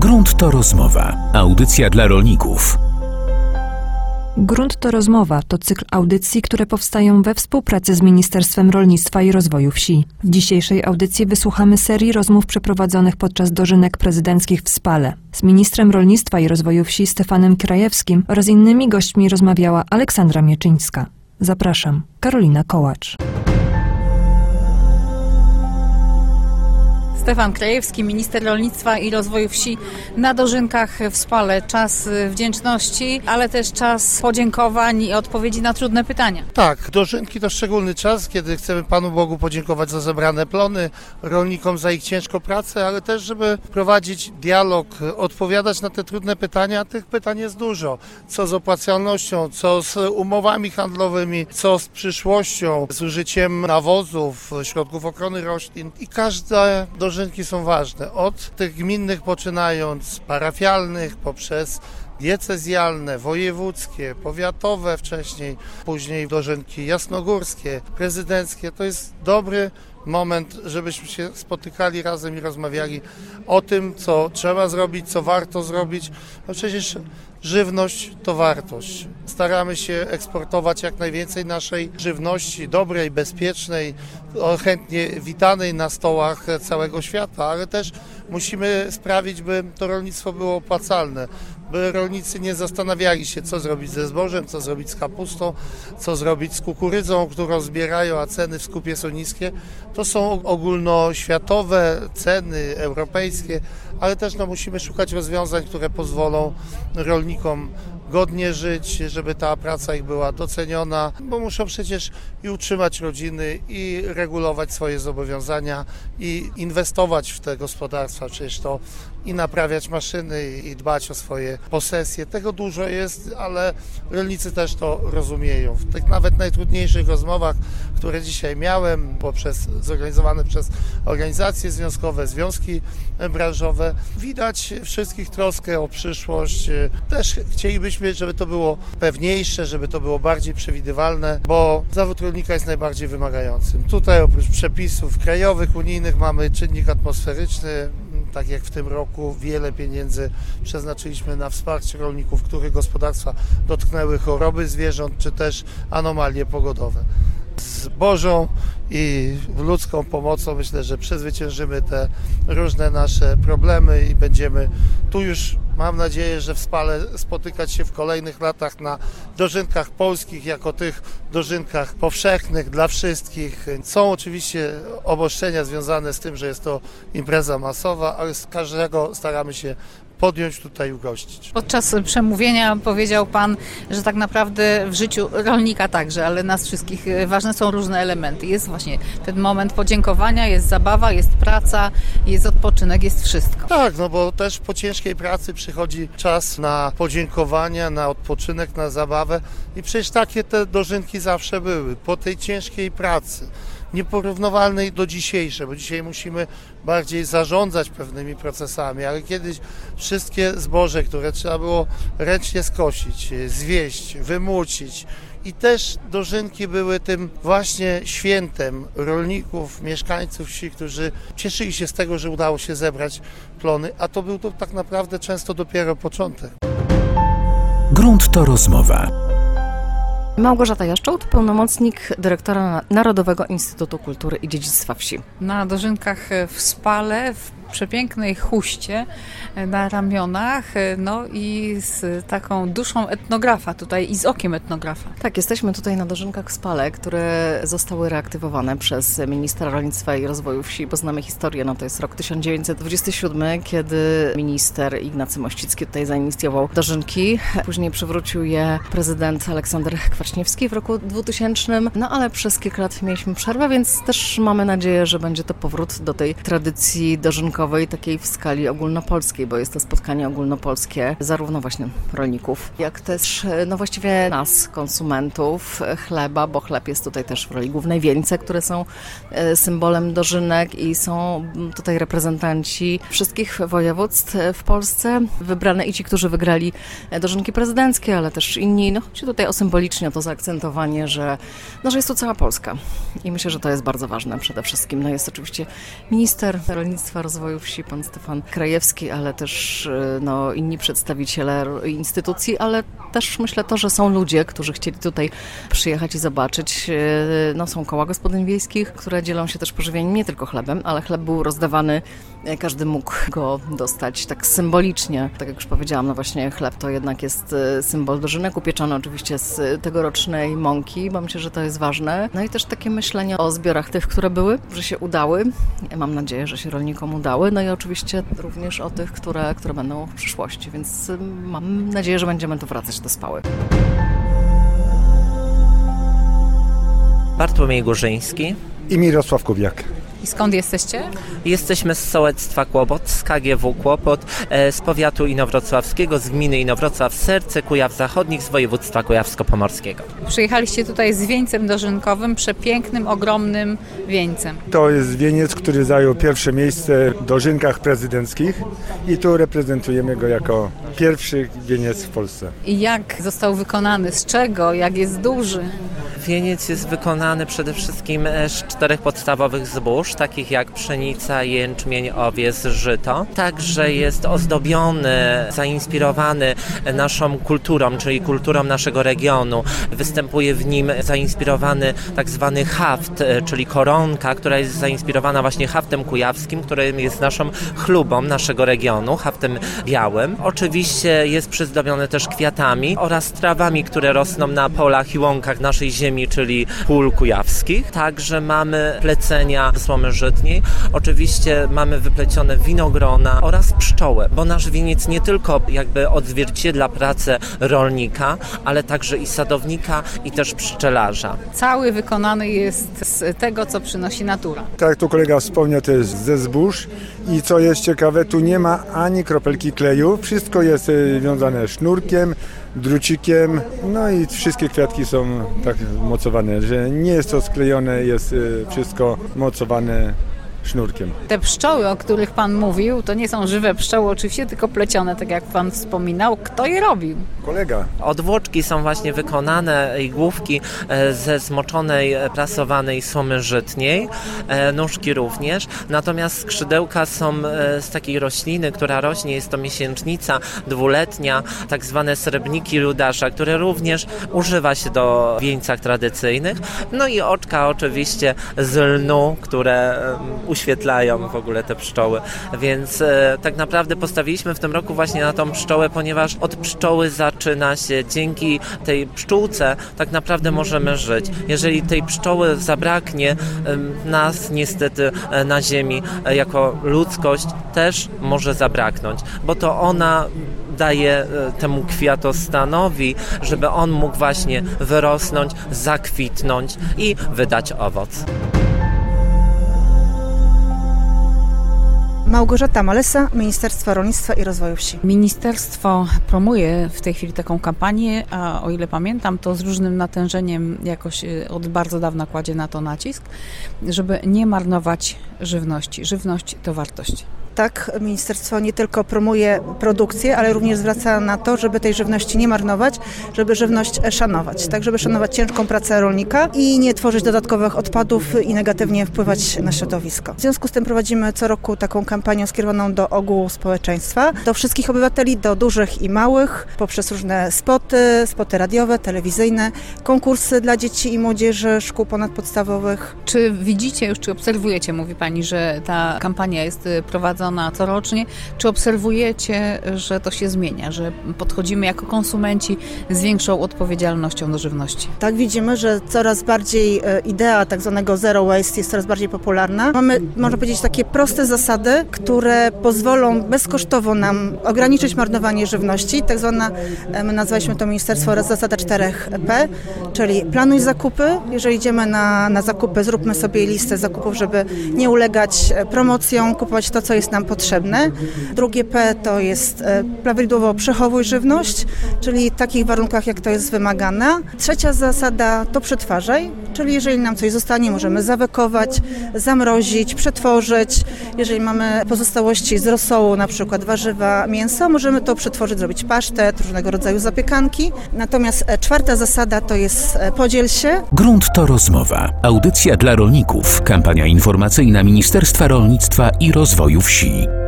Grunt to rozmowa. Audycja dla rolników. Grunt to rozmowa to cykl audycji, które powstają we współpracy z Ministerstwem Rolnictwa i Rozwoju Wsi. W dzisiejszej audycji wysłuchamy serii rozmów przeprowadzonych podczas dożynek prezydenckich w Spale. Z ministrem rolnictwa i rozwoju wsi Stefanem Krajewskim oraz innymi gośćmi rozmawiała Aleksandra Mieczyńska. Zapraszam, Karolina Kołacz. Stefan Krajewski, minister rolnictwa i rozwoju wsi na dożynkach w Spale. Czas wdzięczności, ale też czas podziękowań i odpowiedzi na trudne pytania. Tak, dożynki to szczególny czas, kiedy chcemy Panu Bogu podziękować za zebrane plony, rolnikom za ich ciężką pracę, ale też, żeby prowadzić dialog, odpowiadać na te trudne pytania. Tych pytań jest dużo. Co z opłacalnością, co z umowami handlowymi, co z przyszłością, z użyciem nawozów, środków ochrony roślin i każde dożynki są ważne. Od tych gminnych poczynając, parafialnych, poprzez diecezjalne, wojewódzkie, powiatowe wcześniej, później dożynki jasnogórskie, prezydenckie. To jest dobry moment, żebyśmy się spotykali razem i rozmawiali o tym, co trzeba zrobić, co warto zrobić. No przecież żywność to wartość. Staramy się eksportować jak najwięcej naszej żywności, dobrej, bezpiecznej, chętnie witanej na stołach całego świata, ale też musimy sprawić, by to rolnictwo było opłacalne, by rolnicy nie zastanawiali się, co zrobić ze zbożem, co zrobić z kapustą, co zrobić z kukurydzą, którą zbierają, a ceny w skupie są niskie. To są ogólnoświatowe ceny, europejskie, ale też musimy szukać rozwiązań, które pozwolą rolnikom godnie żyć, żeby ta praca ich była doceniona, bo muszą przecież i utrzymać rodziny, i regulować swoje zobowiązania, i inwestować w te gospodarstwa, przecież to i naprawiać maszyny, i dbać o swoje posesje. Tego dużo jest, ale rolnicy też to rozumieją. W tych nawet najtrudniejszych rozmowach, które dzisiaj miałem, zorganizowane przez organizacje związkowe, związki branżowe, widać wszystkich troskę o przyszłość. Też chcielibyśmy, żeby to było pewniejsze, żeby to było bardziej przewidywalne, bo zawód rolnika jest najbardziej wymagającym. Tutaj oprócz przepisów krajowych, unijnych mamy czynnik atmosferyczny. Tak jak w tym roku wiele pieniędzy przeznaczyliśmy na wsparcie rolników, których gospodarstwa dotknęły choroby zwierząt, czy też anomalie pogodowe. Z Bożą i ludzką pomocą myślę, że przezwyciężymy te różne nasze problemy i będziemy tu już, mam nadzieję, że w Spale spotykać się w kolejnych latach na dożynkach polskich, jako tych dożynkach powszechnych dla wszystkich. Są oczywiście obostrzenia związane z tym, że jest to impreza masowa, ale z każdego staramy się podjąć tutaj i ugościć. Podczas przemówienia powiedział Pan, że tak naprawdę w życiu rolnika także, ale nas wszystkich ważne są różne elementy. Jest właśnie ten moment podziękowania, jest zabawa, jest praca, jest odpoczynek, jest wszystko. Tak, bo też po ciężkiej pracy przychodzi czas na podziękowania, na odpoczynek, na zabawę i przecież takie te dożynki zawsze były. Po tej ciężkiej pracy, nieporównywalnej do dzisiejszej, bo dzisiaj musimy bardziej zarządzać pewnymi procesami, ale kiedyś wszystkie zboże, które trzeba było ręcznie skosić, zwieść, wymucić i też dożynki były tym właśnie świętem rolników, mieszkańców wsi, którzy cieszyli się z tego, że udało się zebrać plony, a to był to tak naprawdę często dopiero początek. Grunt to rozmowa. Małgorzata Jaszczołt, pełnomocnik dyrektora Narodowego Instytutu Kultury i Dziedzictwa Wsi. Na dożynkach w Spale, w przepięknej chuście na ramionach, i z taką duszą etnografa tutaj i z okiem etnografa. Tak, jesteśmy tutaj na dożynkach w Spale, które zostały reaktywowane przez ministra rolnictwa i rozwoju wsi, bo znamy historię, to jest rok 1927, kiedy minister Ignacy Mościcki tutaj zainicjował dożynki. Później przywrócił je prezydent Aleksander Kwaśniewski w roku 2000, ale przez kilka lat mieliśmy przerwę, więc też mamy nadzieję, że będzie to powrót do tej tradycji dożynkowej, takiej w skali ogólnopolskiej, bo jest to spotkanie ogólnopolskie zarówno właśnie rolników, jak też właściwie nas, konsumentów chleba, bo chleb jest tutaj też w roli głównej, wieńce, które są symbolem dożynek i są tutaj reprezentanci wszystkich województw w Polsce, wybrane i ci, którzy wygrali dożynki prezydenckie, ale też inni. Chodzi tutaj o symbolicznie to zaakcentowanie, że jest tu cała Polska i myślę, że to jest bardzo ważne przede wszystkim. Jest oczywiście minister rolnictwa, rozwoju Rozwoju Wsi, pan Stefan Krajewski, ale też inni przedstawiciele instytucji, ale też myślę to, że są ludzie, którzy chcieli tutaj przyjechać i zobaczyć. Są koła gospodyń wiejskich, które dzielą się też pożywieniem, nie tylko chlebem, ale chleb był rozdawany, każdy mógł go dostać tak symbolicznie. Tak jak już powiedziałam, właśnie chleb to jednak jest symbol dożynek, upieczony oczywiście z tegorocznej mąki, bo myślę, że to jest ważne. I też takie myślenie o zbiorach tych, które były, że się udały. Mam nadzieję, że się rolnikom udały. I oczywiście również o tych, które będą w przyszłości, więc mam nadzieję, że będziemy tu wracać do Spały. Bartłomiej Górzyński. I Mirosław Kubiak. I skąd jesteście? Jesteśmy z sołectwa Kłopot, z KGW Kłopot, z powiatu inowrocławskiego, z gminy Inowrocław-Serce, Kujaw Zachodnich, z województwa kujawsko-pomorskiego. Przyjechaliście tutaj z wieńcem dożynkowym, przepięknym, ogromnym wieńcem. To jest wieniec, który zajął pierwsze miejsce w dożynkach prezydenckich i tu reprezentujemy go jako pierwszy wieniec w Polsce. I jak został wykonany? Z czego? Jak jest duży? Wieniec jest wykonany przede wszystkim z 4 podstawowych zbóż, takich jak pszenica, jęczmień, owies, żyto. Także jest ozdobiony, zainspirowany naszą kulturą, czyli kulturą naszego regionu. Występuje w nim zainspirowany tak zwany haft, czyli koronka, która jest zainspirowana właśnie haftem kujawskim, który jest naszą chlubą naszego regionu, haftem białym. Oczywiście jest przyzdobiony też kwiatami oraz trawami, które rosną na polach i łąkach naszej ziemi, czyli pól kujawskich. Także mamy plecenia słomy żytniej. Oczywiście mamy wyplecione winogrona oraz pszczoły, bo nasz wieniec nie tylko jakby odzwierciedla pracę rolnika, ale także i sadownika i też pszczelarza. Cały wykonany jest z tego, co przynosi natura. Tak jak tu kolega wspomniał, to jest ze zbóż i co jest ciekawe, tu nie ma ani kropelki kleju. Wszystko jest wiązane sznurkiem, drucikiem, i wszystkie kwiatki są tak mocowane, że nie jest to sklejone, jest wszystko mocowane sznurkiem. Te pszczoły, o których pan mówił, to nie są żywe pszczoły oczywiście, tylko plecione, tak jak pan wspominał. Kto je robił? Kolega. Odwłoczki są właśnie wykonane i główki ze zmoczonej, prasowanej słomy żytniej, nóżki również. Natomiast skrzydełka są z takiej rośliny, która rośnie, jest to miesięcznica dwuletnia, tak zwane srebrniki ludasza, które również używa się do wieńcach tradycyjnych. I oczka oczywiście z lnu, które uświetlają w ogóle te pszczoły. Więc tak naprawdę postawiliśmy w tym roku właśnie na tą pszczołę, ponieważ od pszczoły zaczyna się, dzięki tej pszczółce tak naprawdę możemy żyć. Jeżeli tej pszczoły zabraknie, nas niestety na ziemi jako ludzkość też może zabraknąć, bo to ona daje temu kwiatostanowi, żeby on mógł właśnie wyrosnąć, zakwitnąć i wydać owoc. Małgorzata Malesa, Ministerstwo Rolnictwa i Rozwoju Wsi. Ministerstwo promuje w tej chwili taką kampanię, a o ile pamiętam, to z różnym natężeniem jakoś od bardzo dawna kładzie na to nacisk, żeby nie marnować żywności. Żywność to wartość. Tak, ministerstwo nie tylko promuje produkcję, ale również zwraca na to, żeby tej żywności nie marnować, żeby żywność szanować. Tak, żeby szanować ciężką pracę rolnika i nie tworzyć dodatkowych odpadów i negatywnie wpływać na środowisko. W związku z tym prowadzimy co roku taką kampanię skierowaną do ogółu społeczeństwa, do wszystkich obywateli, do dużych i małych, poprzez różne spoty radiowe, telewizyjne, konkursy dla dzieci i młodzieży szkół ponadpodstawowych. Czy widzicie już, czy obserwujecie, mówi Pani, że ta kampania jest prowadzona corocznie, czy obserwujecie, że to się zmienia, że podchodzimy jako konsumenci z większą odpowiedzialnością do żywności? Tak, widzimy, że coraz bardziej idea tak zwanego zero waste jest coraz bardziej popularna. Mamy, można powiedzieć, takie proste zasady, które pozwolą bezkosztowo nam ograniczyć marnowanie żywności. Tak zwana, my nazwaliśmy to ministerstwo oraz zasada 4P, czyli planuj zakupy. Jeżeli idziemy na zakupy, zróbmy sobie listę zakupów, żeby nie ulegać promocjom, kupować to, co jest nam potrzebne. Drugie P to jest prawidłowo przechowuj żywność, czyli w takich warunkach, jak to jest wymagane. Trzecia zasada to przetwarzaj, Czyli jeżeli nam coś zostanie, możemy zawekować, zamrozić, przetworzyć. Jeżeli mamy pozostałości z rosołu, na przykład warzywa, mięso, możemy to przetworzyć, zrobić pasztet, różnego rodzaju zapiekanki. Natomiast czwarta zasada to jest podziel się. Grunt to rozmowa. Audycja dla rolników. Kampania informacyjna Ministerstwa Rolnictwa i Rozwoju Wsi.